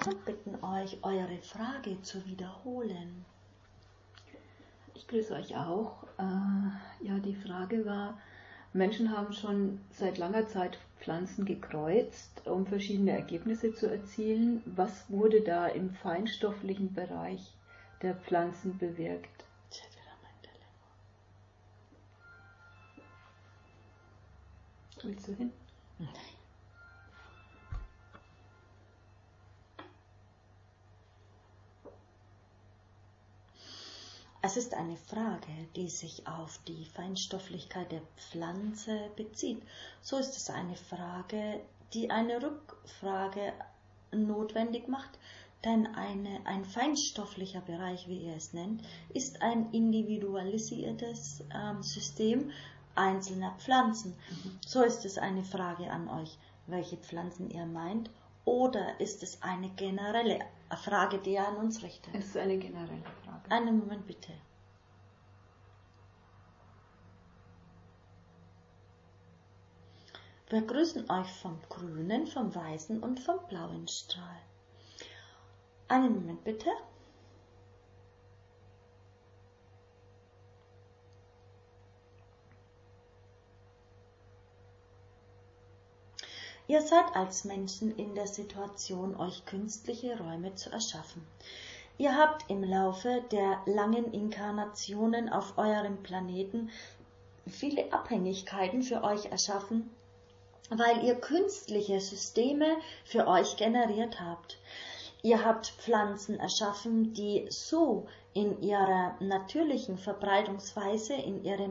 und bitten euch, eure Frage zu wiederholen. Ich grüße euch auch. Ja, die Frage war, Menschen haben schon seit langer Zeit Pflanzen gekreuzt, um verschiedene Ergebnisse zu erzielen. Was wurde da im feinstofflichen Bereich der Pflanzen bewirkt? Willst du hin? Nein. Es ist eine Frage, die sich auf die Feinstofflichkeit der Pflanze bezieht. So ist es eine Frage, die eine Rückfrage notwendig macht, denn ein feinstofflicher Bereich, wie ihr es nennt, ist ein individualisiertes System einzelner Pflanzen. So ist es eine Frage an euch, welche Pflanzen ihr meint, oder ist es eine generelle Frage, die ihr an uns richtet? Es ist eine generelle Frage. Einen Moment bitte. Wir grüßen euch vom grünen, vom weißen und vom blauen Strahl. Einen Moment bitte. Ihr seid als Menschen in der Situation, euch künstliche Räume zu erschaffen. Ihr habt im Laufe der langen Inkarnationen auf eurem Planeten viele Abhängigkeiten für euch erschaffen, weil ihr künstliche Systeme für euch generiert habt. Ihr habt Pflanzen erschaffen, die so in ihrer natürlichen Verbreitungsweise, in ihrer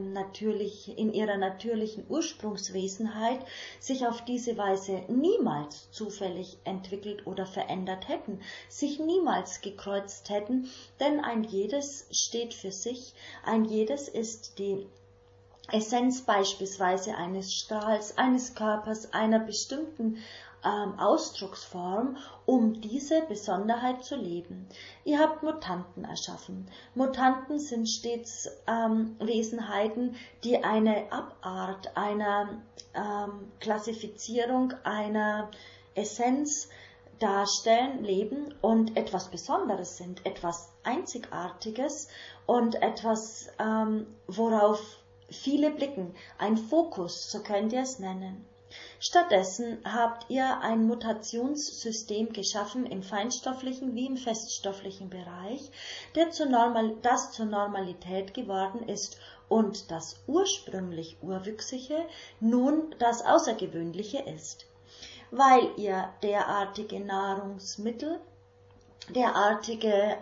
natürlichen Ursprungswesenheit sich auf diese Weise niemals zufällig entwickelt oder verändert hätten, sich niemals gekreuzt hätten, denn ein jedes steht für sich, ein jedes ist die Essenz beispielsweise eines Strahls, eines Körpers, einer bestimmten Ausdrucksform, um diese Besonderheit zu leben. Ihr habt Mutanten erschaffen. Mutanten sind stets Wesenheiten, die eine Abart einer Klassifizierung, einer Essenz darstellen, leben und etwas Besonderes sind, etwas Einzigartiges und etwas, worauf viele blicken, ein Fokus, so könnt ihr es nennen. Stattdessen habt ihr ein Mutationssystem geschaffen im feinstofflichen wie im feststofflichen Bereich, das zur Normalität geworden ist und das ursprünglich Urwüchsige nun das Außergewöhnliche ist. Weil ihr derartige Nahrungsmittel, derartige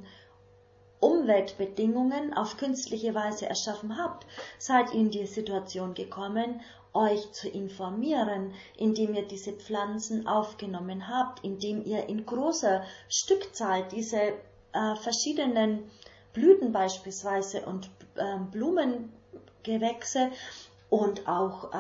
Umweltbedingungen auf künstliche Weise erschaffen habt, seid ihr in die Situation gekommen, euch zu informieren, indem ihr diese Pflanzen aufgenommen habt, indem ihr in großer Stückzahl diese verschiedenen Blüten beispielsweise und Blumengewächse und auch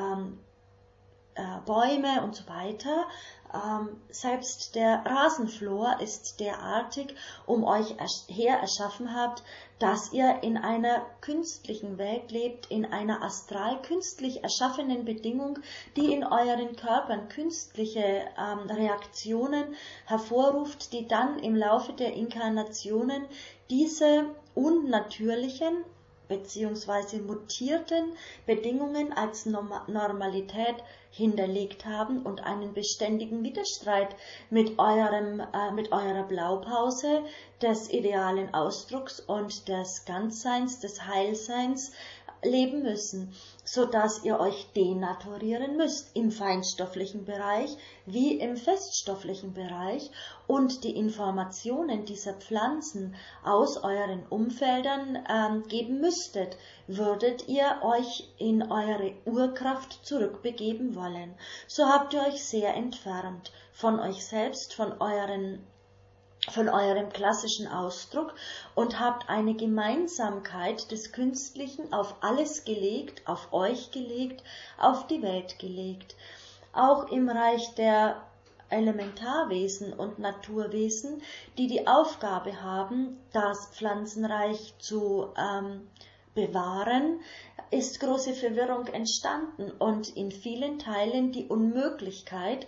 Bäume und so weiter. Selbst der Rasenflor ist derartig, um euch her erschaffen habt, dass ihr in einer künstlichen Welt lebt, in einer astral künstlich erschaffenen Bedingung, die in euren Körpern künstliche Reaktionen hervorruft, die dann im Laufe der Inkarnationen diese unnatürlichen bzw. mutierten Bedingungen als Normalität hinterlegt haben und einen beständigen Widerstreit mit eurer Blaupause des idealen Ausdrucks und des Ganzseins, des Heilseins leben müssen, so dass ihr euch denaturieren müsst im feinstofflichen Bereich wie im feststofflichen Bereich und die Informationen dieser Pflanzen aus euren Umfeldern geben müsstet, würdet ihr euch in eure Urkraft zurückbegeben wollen. So habt ihr euch sehr entfernt von euch selbst, von eurem klassischen Ausdruck und habt eine Gemeinsamkeit des Künstlichen auf alles gelegt, auf euch gelegt, auf die Welt gelegt. Auch im Reich der Elementarwesen und Naturwesen, die die Aufgabe haben, das Pflanzenreich zu bewahren, ist große Verwirrung entstanden und in vielen Teilen die Unmöglichkeit,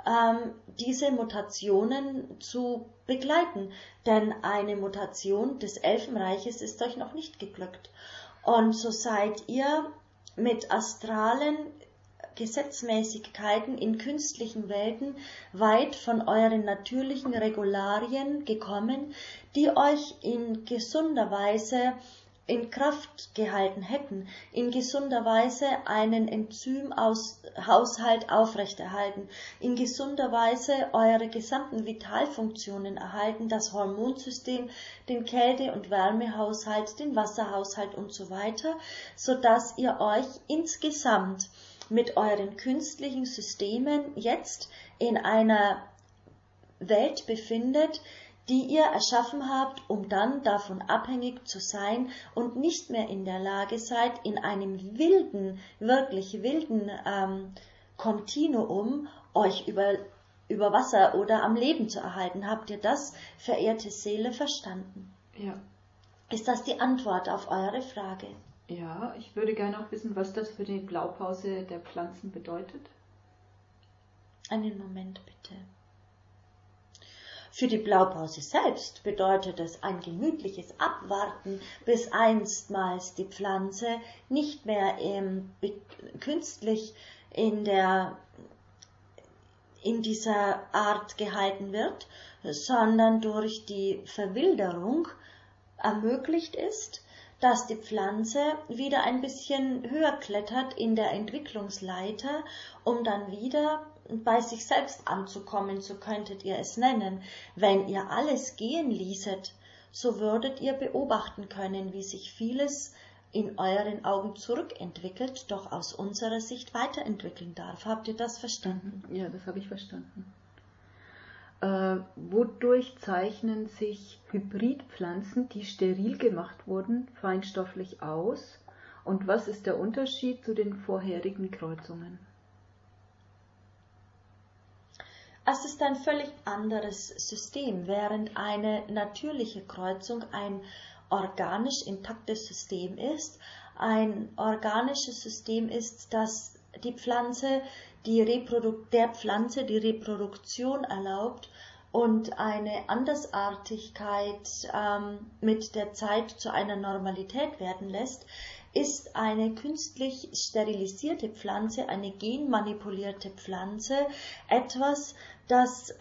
diese Mutationen zu begleiten. Denn eine Mutation des Elfenreiches ist euch noch nicht geglückt. Und so seid ihr mit astralen Gesetzmäßigkeiten in künstlichen Welten weit von euren natürlichen Regularien gekommen, die euch in gesunder Weise in Kraft gehalten hätten, in gesunder Weise einen Enzymhaushalt aufrechterhalten, in gesunder Weise eure gesamten Vitalfunktionen erhalten, das Hormonsystem, den Kälte- und Wärmehaushalt, den Wasserhaushalt und so weiter, so dass ihr euch insgesamt mit euren künstlichen Systemen jetzt in einer Welt befindet, die ihr erschaffen habt, um dann davon abhängig zu sein und nicht mehr in der Lage seid, in einem wilden, wirklich wilden Kontinuum euch über Wasser oder am Leben zu erhalten. Habt ihr das, verehrte Seele, verstanden? Ja. Ist das die Antwort auf eure Frage? Ja, ich würde gerne auch wissen, was das für die Blaupause der Pflanzen bedeutet. Einen Moment bitte. Für die Blaupause selbst bedeutet es ein gemütliches Abwarten, bis einstmals die Pflanze nicht mehr künstlich in dieser Art gehalten wird, sondern durch die Verwilderung ermöglicht ist, dass die Pflanze wieder ein bisschen höher klettert in der Entwicklungsleiter, um dann wieder bei sich selbst anzukommen, so könntet ihr es nennen. Wenn ihr alles gehen ließet, so würdet ihr beobachten können, wie sich vieles in euren Augen zurückentwickelt, doch aus unserer Sicht weiterentwickeln darf. Habt ihr das verstanden? Ja, das habe ich verstanden. Wodurch zeichnen sich Hybridpflanzen, die steril gemacht wurden, feinstofflich aus? Und was ist der Unterschied zu den vorherigen Kreuzungen? Es ist ein völlig anderes System, während eine natürliche Kreuzung ein organisch intaktes System ist. Ein organisches System ist, das die Pflanze der Pflanze die Reproduktion erlaubt und eine Andersartigkeit mit der Zeit zu einer Normalität werden lässt, ist eine künstlich sterilisierte Pflanze, eine genmanipulierte Pflanze, etwas, das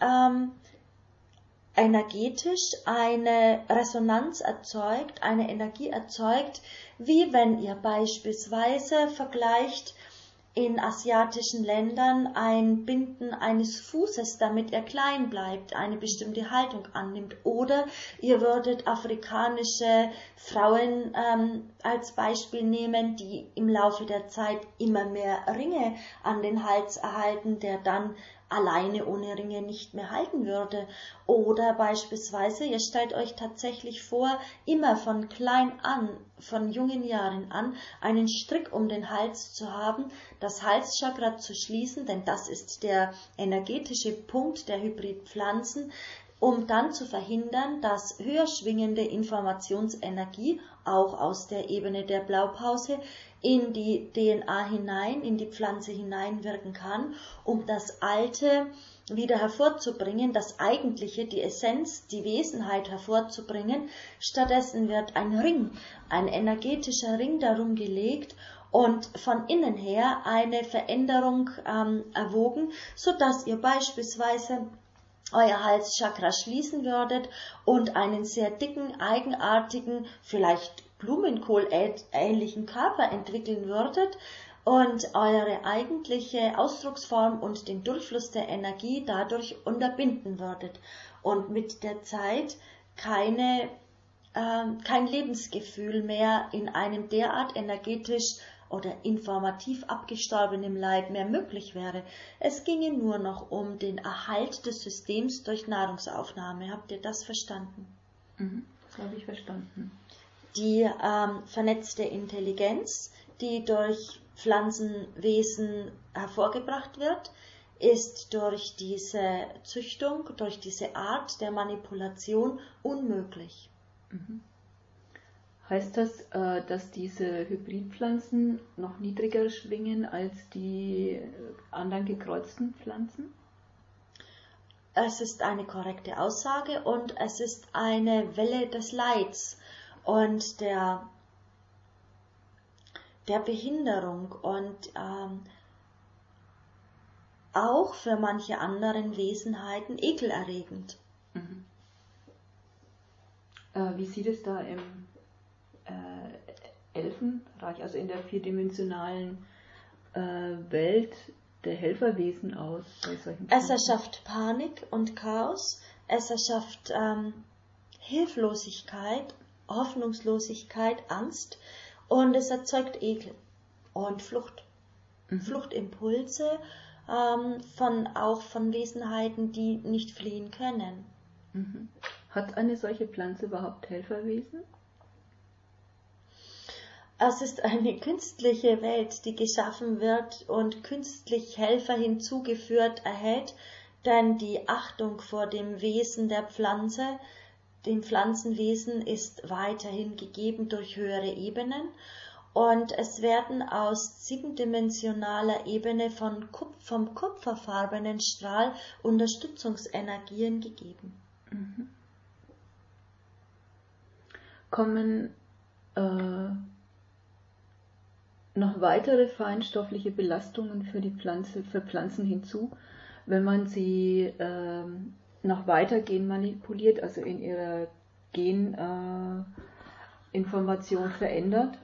energetisch eine Resonanz erzeugt, eine Energie erzeugt, wie wenn ihr beispielsweise vergleicht in asiatischen Ländern ein Binden eines Fußes, damit er klein bleibt, eine bestimmte Haltung annimmt. Oder ihr würdet afrikanische Frauen als Beispiel nehmen, die im Laufe der Zeit immer mehr Ringe an den Hals erhalten, der dann alleine ohne Ringe nicht mehr halten würde. Oder beispielsweise, ihr stellt euch tatsächlich vor, immer von klein an, von jungen Jahren an, einen Strick um den Hals zu haben, das Halschakra zu schließen, denn das ist der energetische Punkt der Hybridpflanzen, um dann zu verhindern, dass höher schwingende Informationsenergie auch aus der Ebene der Blaupause in die DNA hinein, in die Pflanze hineinwirken kann, um das Alte wieder hervorzubringen, das Eigentliche, die Essenz, die Wesenheit hervorzubringen. Stattdessen wird ein Ring, ein energetischer Ring darum gelegt und von innen her eine Veränderung erwogen, so dass ihr beispielsweise euer Halschakra schließen würdet und einen sehr dicken, eigenartigen, vielleicht Blumenkohl-ähnlichen Körper entwickeln würdet und eure eigentliche Ausdrucksform und den Durchfluss der Energie dadurch unterbinden würdet und mit der Zeit kein Lebensgefühl mehr in einem derart energetisch oder informativ abgestorbenem Leib mehr möglich wäre. Es ginge nur noch um den Erhalt des Systems durch Nahrungsaufnahme. Habt ihr das verstanden? Das habe ich verstanden. Die vernetzte Intelligenz, die durch Pflanzenwesen hervorgebracht wird, ist durch diese Züchtung, durch diese Art der Manipulation unmöglich. Heißt das, dass diese Hybridpflanzen noch niedriger schwingen als die anderen gekreuzten Pflanzen? Es ist eine korrekte Aussage und es ist eine Welle des Leids und der Behinderung und auch für manche anderen Wesenheiten ekelerregend. Mhm. Wie sieht es da im Elfenreich, also in der vierdimensionalen Welt der Helferwesen aus? Bei solchen Es erschafft Panik und Chaos, es erschafft Hilflosigkeit, Hoffnungslosigkeit, Angst und es erzeugt Ekel und Flucht. Fluchtimpulse auch von Wesenheiten, die nicht fliehen können. Mhm. Hat eine solche Pflanze überhaupt Helferwesen? Es ist eine künstliche Welt, die geschaffen wird und künstlich Helfer hinzugeführt erhält, denn die Achtung vor dem Wesen der Pflanze, dem Pflanzenwesen, ist weiterhin gegeben durch höhere Ebenen und es werden aus siebendimensionaler Ebene vom kupferfarbenen Strahl Unterstützungsenergien gegeben. Mhm. Kommen noch weitere feinstoffliche Belastungen für Pflanzen hinzu, wenn man sie noch weiter genmanipuliert, also in ihrer Geninformation verändert?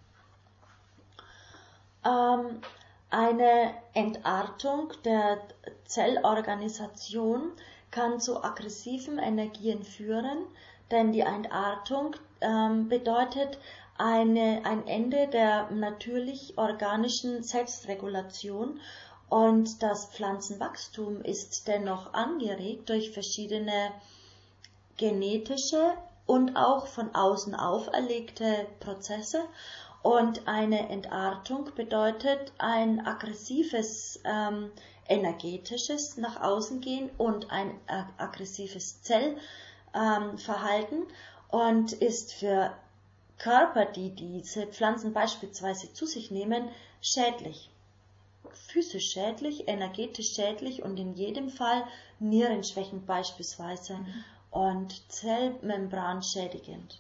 Eine Entartung der Zellorganisation kann zu aggressiven Energien führen, denn die Entartung bedeutet ein Ende der natürlich organischen Selbstregulation und das Pflanzenwachstum ist dennoch angeregt durch verschiedene genetische und auch von außen auferlegte Prozesse. Und eine Entartung bedeutet ein aggressives energetisches nach außen gehen und ein aggressives Zellverhalten und ist für Körper, die diese Pflanzen beispielsweise zu sich nehmen, schädlich. Physisch schädlich, energetisch schädlich und in jedem Fall nierenschwächend beispielsweise und Zellmembran schädigend.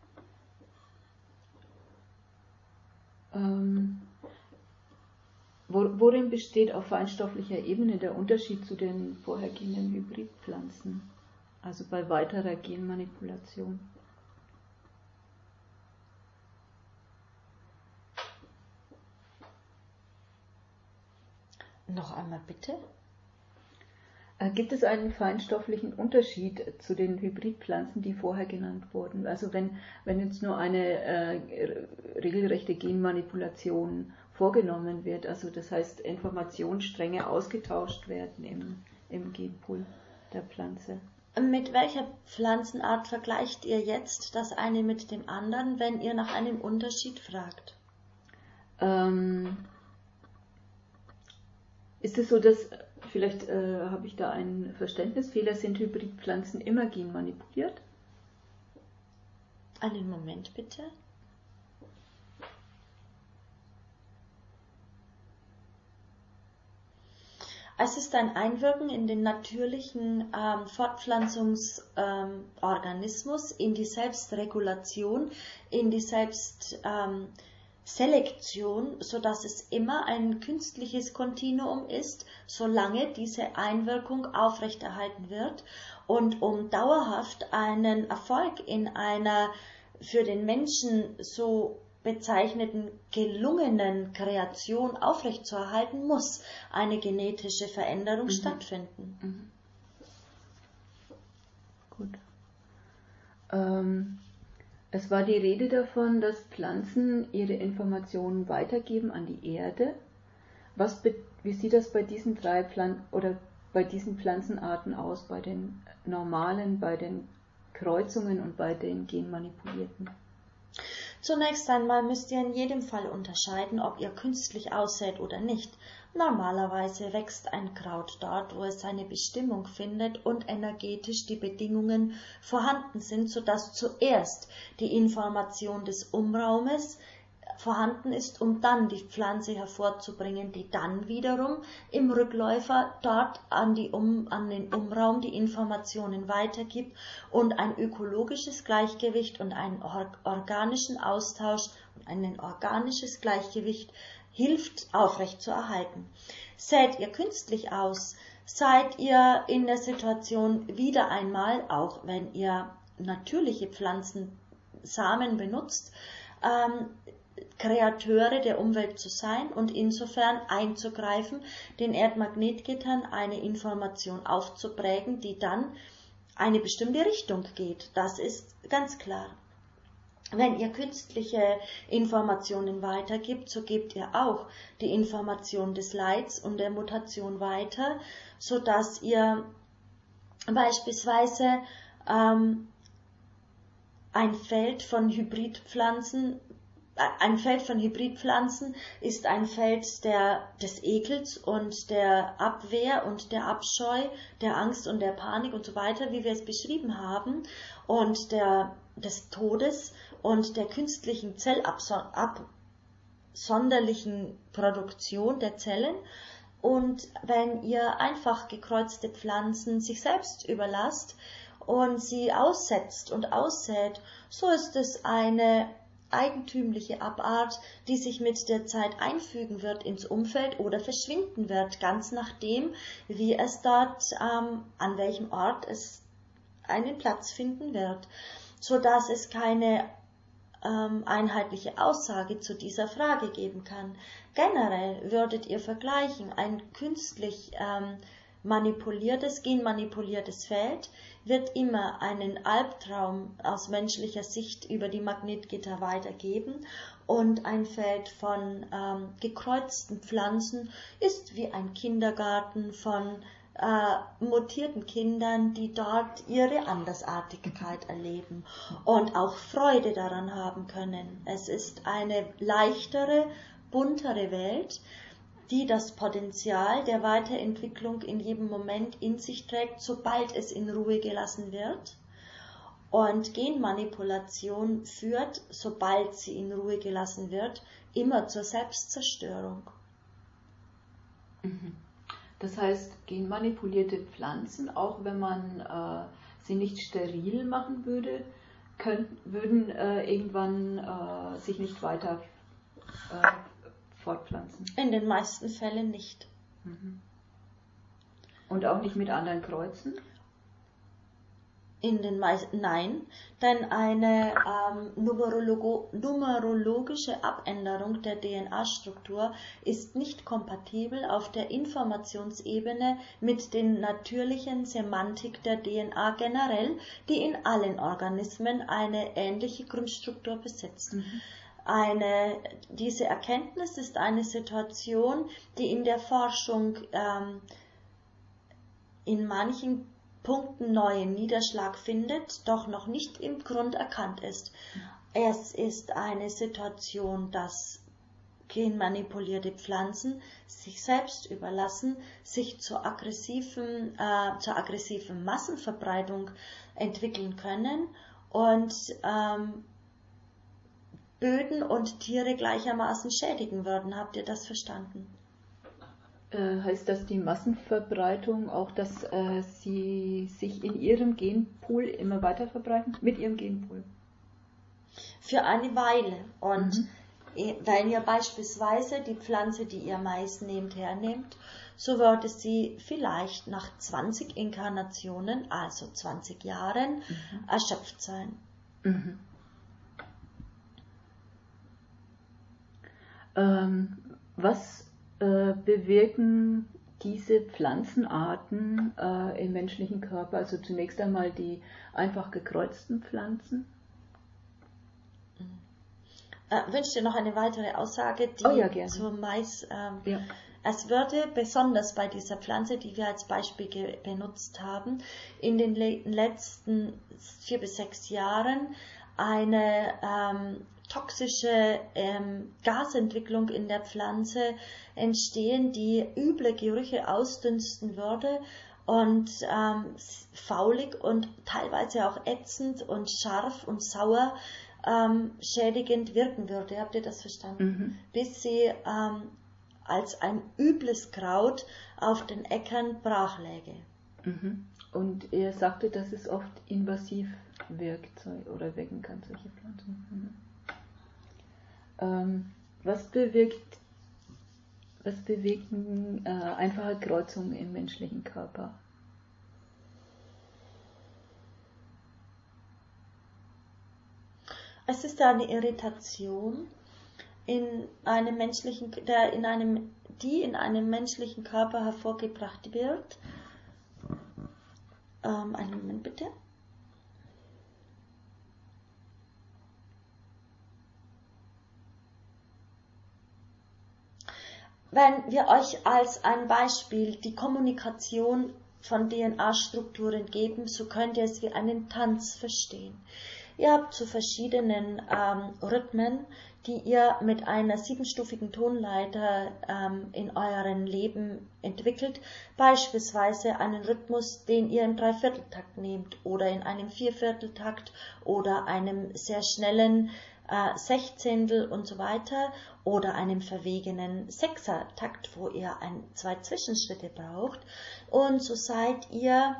Worin besteht auf feinstofflicher Ebene der Unterschied zu den vorhergehenden Hybridpflanzen, also bei weiterer Genmanipulation? Noch einmal bitte. Gibt es einen feinstofflichen Unterschied zu den Hybridpflanzen, die vorher genannt wurden? Also wenn jetzt nur eine regelrechte Genmanipulation vorgenommen wird, also das heißt Informationsstränge ausgetauscht werden im Genpool der Pflanze. Mit welcher Pflanzenart vergleicht ihr jetzt das eine mit dem anderen, wenn ihr nach einem Unterschied fragt? Ist es so, dass, vielleicht habe ich da einen Verständnisfehler, sind Hybridpflanzen immer genmanipuliert? Einen Moment bitte. Es ist ein Einwirken in den natürlichen Fortpflanzungsorganismus, in die Selbstregulation, in die Selbstselektion, sodass es immer ein künstliches Kontinuum ist, solange diese Einwirkung aufrechterhalten wird. Und um dauerhaft einen Erfolg in einer für den Menschen so bezeichneten gelungenen Kreation aufrechtzuerhalten, muss eine genetische Veränderung stattfinden. Gut. Es war die Rede davon, dass Pflanzen ihre Informationen weitergeben an die Erde. Wie sieht das bei diesen bei diesen Pflanzenarten aus, bei den normalen, bei den Kreuzungen und bei den genmanipulierten? Zunächst einmal müsst ihr in jedem Fall unterscheiden, ob ihr künstlich aussät oder nicht. Normalerweise wächst ein Kraut dort, wo es seine Bestimmung findet und energetisch die Bedingungen vorhanden sind, sodass zuerst die Information des Umraumes vorhanden ist, um dann die Pflanze hervorzubringen, die dann wiederum im Rückläufer dort an den Umraum die Informationen weitergibt und ein ökologisches Gleichgewicht und einen organischen Austausch und ein organisches Gleichgewicht hilft aufrechtzuerhalten. Sät ihr künstlich aus, seid ihr in der Situation wieder einmal, auch wenn ihr natürliche Pflanzensamen benutzt, Kreateure der Umwelt zu sein und insofern einzugreifen, den Erdmagnetgittern eine Information aufzuprägen, die dann eine bestimmte Richtung geht. Das ist ganz klar. Wenn ihr künstliche Informationen weitergibt, so gebt ihr auch die Information des Leids und der Mutation weiter, so dass ihr beispielsweise ein Feld von Hybridpflanzen ist ein Feld des Ekels und der Abwehr und der Abscheu, der Angst und der Panik und so weiter, wie wir es beschrieben haben, und des Todes und der künstlichen zellabsonderlichen Produktion der Zellen. Und wenn ihr einfach gekreuzte Pflanzen sich selbst überlasst und sie aussetzt und aussät, so ist es eine eigentümliche Abart, die sich mit der Zeit einfügen wird ins Umfeld oder verschwinden wird, ganz nachdem, wie es dort, an welchem Ort es einen Platz finden wird, so dass es keine einheitliche Aussage zu dieser Frage geben kann. Generell würdet ihr vergleichen, ein künstlich genmanipuliertes Feld wird immer einen Albtraum aus menschlicher Sicht über die Magnetgitter weitergeben und ein Feld von gekreuzten Pflanzen ist wie ein Kindergarten von mutierten Kindern, die dort ihre Andersartigkeit erleben und auch Freude daran haben können. Es ist eine leichtere, buntere Welt, die das Potenzial der Weiterentwicklung in jedem Moment in sich trägt, sobald es in Ruhe gelassen wird. Und Genmanipulation führt, sobald sie in Ruhe gelassen wird, immer zur Selbstzerstörung. Das heißt, genmanipulierte Pflanzen, auch wenn man sie nicht steril machen würde, würden irgendwann sich nicht weiter fortpflanzen. In den meisten Fällen nicht. Und auch nicht mit anderen kreuzen? Nein, denn eine numerologische Abänderung der DNA-Struktur ist nicht kompatibel auf der Informationsebene mit den natürlichen Semantik der DNA generell, die in allen Organismen eine ähnliche Grundstruktur besitzt. Diese Erkenntnis ist eine Situation, die in der Forschung in manchen Punkten neuen Niederschlag findet, doch noch nicht im Grund erkannt ist. Es ist eine Situation, dass genmanipulierte Pflanzen sich selbst überlassen, sich zur aggressiven Massenverbreitung entwickeln können und Böden und Tiere gleichermaßen schädigen würden. Habt ihr das verstanden? Heißt das die Massenverbreitung auch, dass sie sich in ihrem Genpool immer weiter verbreiten? Mit ihrem Genpool? Für eine Weile. Und wenn ihr beispielsweise die Pflanze, die ihr Mais hernehmt, so würde sie vielleicht nach 20 Inkarnationen, also 20 Jahren, erschöpft sein. Was bewirken diese Pflanzenarten im menschlichen Körper? Also zunächst einmal die einfach gekreuzten Pflanzen. Wünscht ihr noch eine weitere Aussage, die zum Mais? Es würde besonders bei dieser Pflanze, die wir als Beispiel benutzt haben, in den letzten 4 bis 6 Jahren eine toxische Gasentwicklung in der Pflanze entstehen, die üble Gerüche ausdünsten würde und faulig und teilweise auch ätzend und scharf und sauer schädigend wirken würde. Habt ihr das verstanden? Mhm. Bis sie als ein übles Kraut auf den Äckern brach läge. Mhm. Und er sagte, dass es oft invasiv wirkt oder wirken kann, solche Pflanzen. Mhm. Was bewirken einfache Kreuzungen im menschlichen Körper? Es ist eine Irritation die in einem menschlichen Körper hervorgebracht wird. Einen Moment bitte. Wenn wir euch als ein Beispiel die Kommunikation von DNA-Strukturen geben, so könnt ihr es wie einen Tanz verstehen. Ihr habt zu verschiedenen Rhythmen, die ihr mit einer 7-stufigen Tonleiter in eurem Leben entwickelt, beispielsweise einen Rhythmus, den ihr im Dreivierteltakt nehmt oder in einem Viervierteltakt oder einem sehr schnellen Sechzehntel und so weiter oder einem verwegenen Sechsertakt, wo ihr 2 Zwischenschritte braucht. Und so seid ihr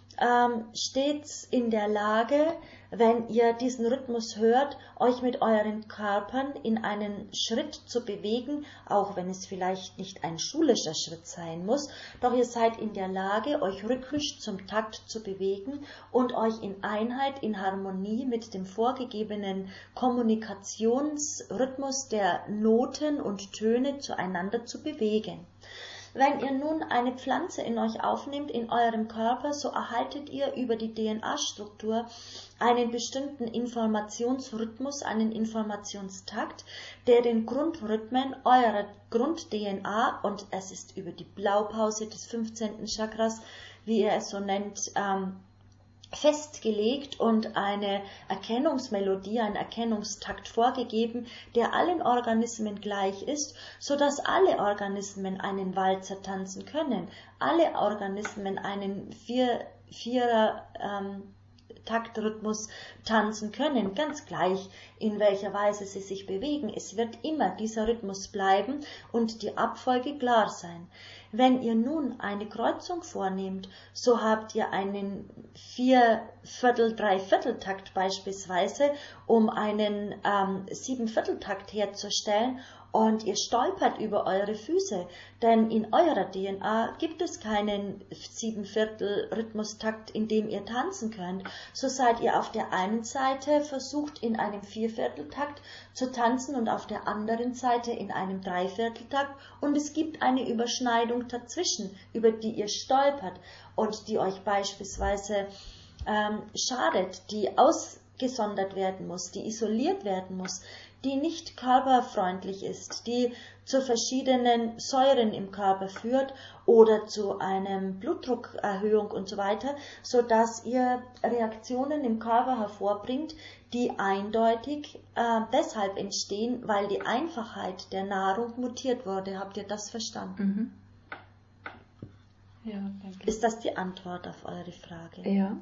stets in der Lage, wenn ihr diesen Rhythmus hört, euch mit euren Körpern in einen Schritt zu bewegen, auch wenn es vielleicht nicht ein schulischer Schritt sein muss, doch ihr seid in der Lage, euch rhythmisch zum Takt zu bewegen und euch in Einheit, in Harmonie mit dem vorgegebenen Kommunikationsrhythmus der Noten und Töne zueinander zu bewegen. Wenn ihr nun eine Pflanze in euch aufnehmt, in eurem Körper, so erhaltet ihr über die DNA-Struktur einen bestimmten Informationsrhythmus, einen Informationstakt, der den Grundrhythmen eurer Grund-DNA, und es ist über die Blaupause des 15. Chakras, wie ihr es so nennt, festgelegt und eine Erkennungsmelodie, ein Erkennungstakt vorgegeben, der allen Organismen gleich ist, so dass alle Organismen einen Walzer tanzen können, alle Organismen einen Vierer Taktrhythmus tanzen können, ganz gleich in welcher Weise sie sich bewegen. Es wird immer dieser Rhythmus bleiben und die Abfolge klar sein. Wenn ihr nun eine Kreuzung vornehmt, so habt ihr einen 4/4-3/4-Takt beispielsweise, um einen 7/4-Takt herzustellen, und ihr stolpert über eure Füße, denn in eurer DNA gibt es keinen 7/4-Rhythmustakt, in dem ihr tanzen könnt. So seid ihr auf der einen Seite versucht, in einem 4/4-Takt zu tanzen und auf der anderen Seite in einem 3/4-Takt, und es gibt eine Überschneidung dazwischen, über die ihr stolpert und die euch beispielsweise schadet, die ausgesondert werden muss, die isoliert werden muss, die nicht körperfreundlich ist, die zu verschiedenen Säuren im Körper führt oder zu einem Blutdruckerhöhung und so weiter, so dass ihr Reaktionen im Körper hervorbringt, die eindeutig deshalb entstehen, weil die Einfachheit der Nahrung mutiert wurde. Habt ihr das verstanden? Mhm. Ja, danke. Ist das die Antwort auf eure Frage? Ja.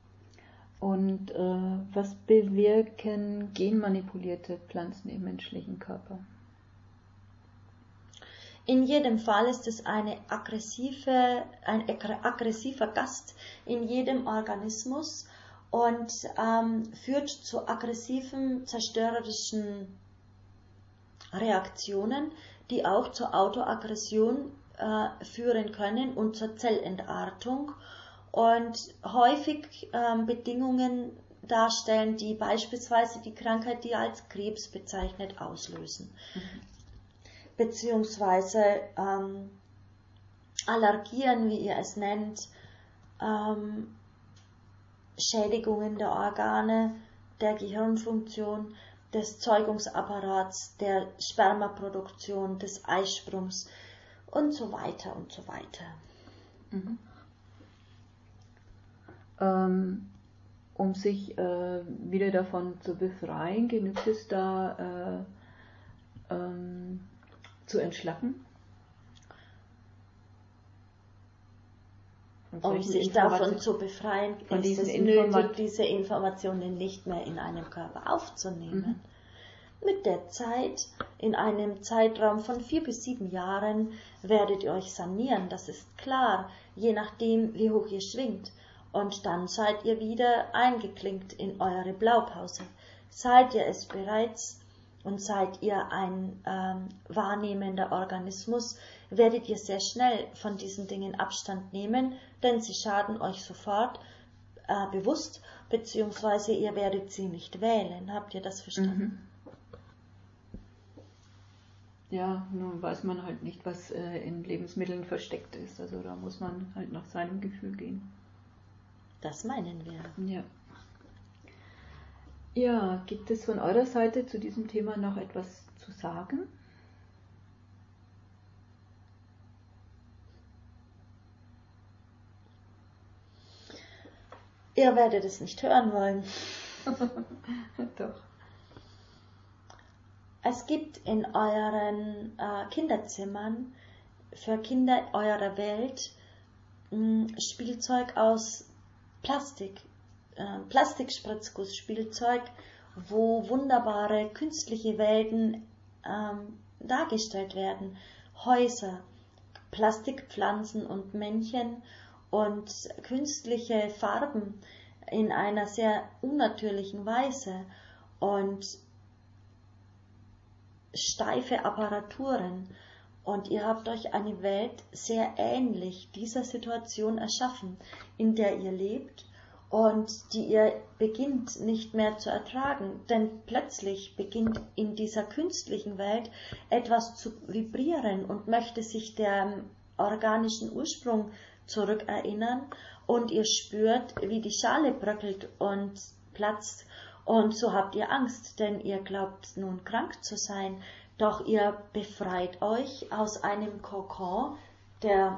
Und was bewirken genmanipulierte Pflanzen im menschlichen Körper? In jedem Fall ist es ein aggressiver Gast in jedem Organismus und führt zu aggressiven, zerstörerischen Reaktionen, die auch zur Autoaggression führen können und zur Zellentartung und häufig Bedingungen darstellen, die beispielsweise die Krankheit, die als Krebs bezeichnet, auslösen. Beziehungsweise Allergien, wie ihr es nennt, Schädigungen der Organe, der Gehirnfunktion, des Zeugungsapparats, der Spermaproduktion, des Eisprungs und so weiter und so weiter. Mhm. Um sich wieder davon zu befreien, genügt es da zu entschlacken? Um sich davon zu befreien, ist es nötig, diese Informationen nicht mehr in einem Körper aufzunehmen. Mit der Zeit, in einem Zeitraum von 4 bis 7 Jahren, werdet ihr euch sanieren, das ist klar, je nachdem, wie hoch ihr schwingt. Und dann seid ihr wieder eingeklinkt in eure Blaupause. Seid ihr es bereits und seid ihr ein wahrnehmender Organismus, werdet ihr sehr schnell von diesen Dingen Abstand nehmen, denn sie schaden euch sofort bewusst, beziehungsweise ihr werdet sie nicht wählen. Habt ihr das verstanden? Ja, nun weiß man halt nicht, was in Lebensmitteln versteckt ist. Also da muss man halt nach seinem Gefühl gehen. Das meinen wir. Ja. Ja, gibt es von eurer Seite zu diesem Thema noch etwas zu sagen? Ihr werdet es nicht hören wollen. Doch. Es gibt in euren Kinderzimmern für Kinder eurer Welt Spielzeug aus Plastik, Plastikspritzgussspielzeug, wo wunderbare künstliche Welten dargestellt werden. Häuser, Plastikpflanzen und Männchen und künstliche Farben in einer sehr unnatürlichen Weise und steife Apparaturen. Und ihr habt euch eine Welt sehr ähnlich dieser Situation erschaffen, in der ihr lebt und die ihr beginnt nicht mehr zu ertragen, denn plötzlich beginnt in dieser künstlichen Welt etwas zu vibrieren und möchte sich dem organischen Ursprung zurückerinnern und ihr spürt, wie die Schale bröckelt und platzt und so habt ihr Angst, denn ihr glaubt nun krank zu sein. Doch ihr befreit euch aus einem Kokon der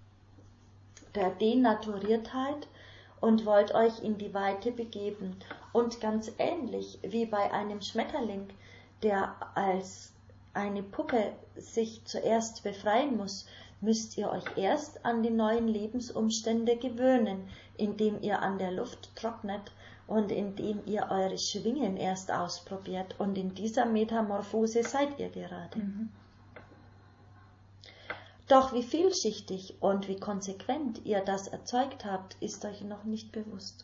Denaturiertheit und wollt euch in die Weite begeben. Und ganz ähnlich wie bei einem Schmetterling, der als eine Puppe sich zuerst befreien muss, müsst ihr euch erst an die neuen Lebensumstände gewöhnen, indem ihr an der Luft trocknet und indem ihr eure Schwingen erst ausprobiert. Und in dieser Metamorphose seid ihr gerade. Doch wie vielschichtig und wie konsequent ihr das erzeugt habt, ist euch noch nicht bewusst.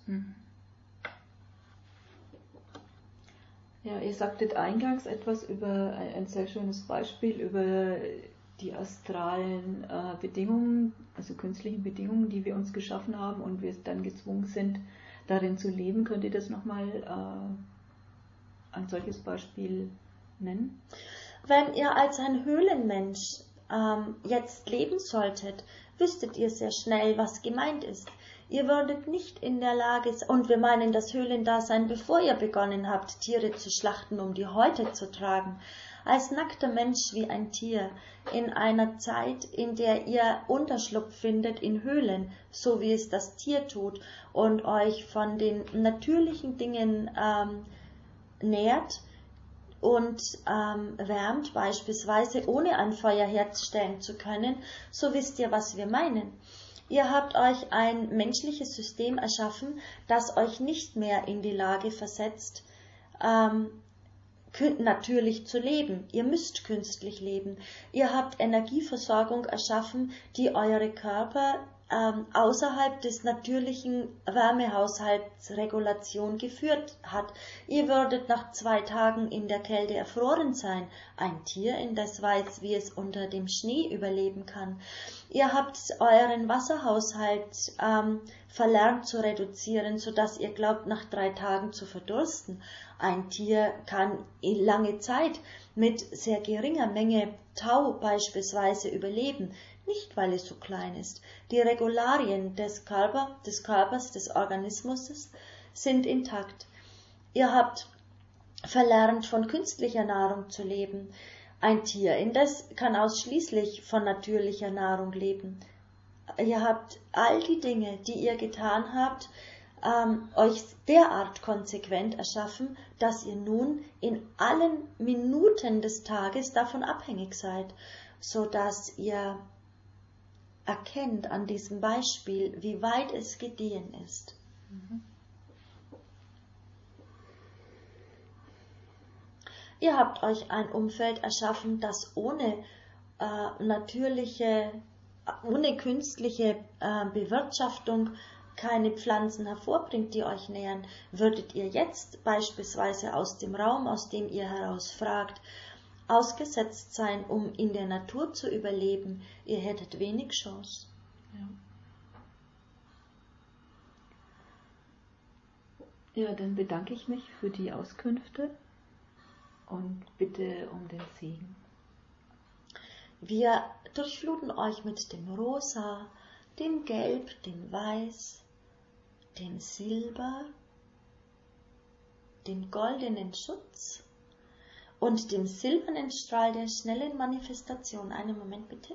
Ja, ihr sagtet eingangs etwas über ein sehr schönes Beispiel über die astralen Bedingungen, also künstlichen Bedingungen, die wir uns geschaffen haben und wir dann gezwungen sind, darin zu leben. Könnt ihr das nochmal ein solches Beispiel nennen? Wenn ihr als ein Höhlenmensch jetzt leben solltet, wüsstet ihr sehr schnell, was gemeint ist. Ihr würdet nicht in der Lage sein, und wir meinen das Höhlendasein, bevor ihr begonnen habt, Tiere zu schlachten, um die Häute zu tragen, als nackter Mensch wie ein Tier, in einer Zeit, in der ihr Unterschlupf findet in Höhlen, so wie es das Tier tut, und euch von den natürlichen Dingen nährt und wärmt, beispielsweise ohne ein Feuer herstellen zu können, so wisst ihr, was wir meinen. Ihr habt euch ein menschliches System erschaffen, das euch nicht mehr in die Lage versetzt, natürlich zu leben. Ihr müsst künstlich leben. Ihr habt Energieversorgung erschaffen, die eure Körper außerhalb des natürlichen Wärmehaushaltsregulation geführt hat. Ihr würdet nach 2 Tagen in der Kälte erfroren sein. Ein Tier indes weiß, wie es unter dem Schnee überleben kann. Ihr habt euren Wasserhaushalt verlernt zu reduzieren, sodass ihr glaubt, nach 3 Tagen zu verdursten. Ein Tier kann in lange Zeit mit sehr geringer Menge Tau beispielsweise überleben, nicht weil es so klein ist. Die Regularien des Körpers, des Organismus sind intakt. Ihr habt verlernt, von künstlicher Nahrung zu leben. Ein Tier indes kann ausschließlich von natürlicher Nahrung leben. Ihr habt all die Dinge, die ihr getan habt, euch derart konsequent erschaffen, dass ihr nun in allen Minuten des Tages davon abhängig seid, so dass ihr erkennt an diesem Beispiel, wie weit es gediehen ist. Ihr habt euch ein Umfeld erschaffen, das ohne künstliche Bewirtschaftung keine Pflanzen hervorbringt, die euch nähern. Würdet ihr jetzt beispielsweise aus dem Raum, aus dem ihr heraus fragt, ausgesetzt sein, um in der Natur zu überleben, ihr hättet wenig Chance. Ja, dann bedanke ich mich für die Auskünfte und bitte um den Segen. Wir durchfluten euch mit dem Rosa, dem Gelb, dem Weiß, dem Silber, dem goldenen Schutz und dem silbernen Strahl der schnellen Manifestation. Einen Moment bitte.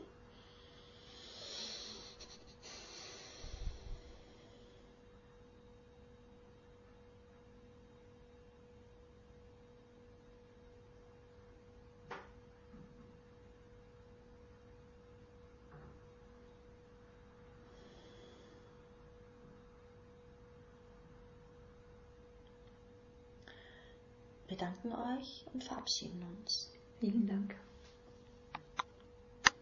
Wir danken euch und verabschieden uns. Vielen Dank.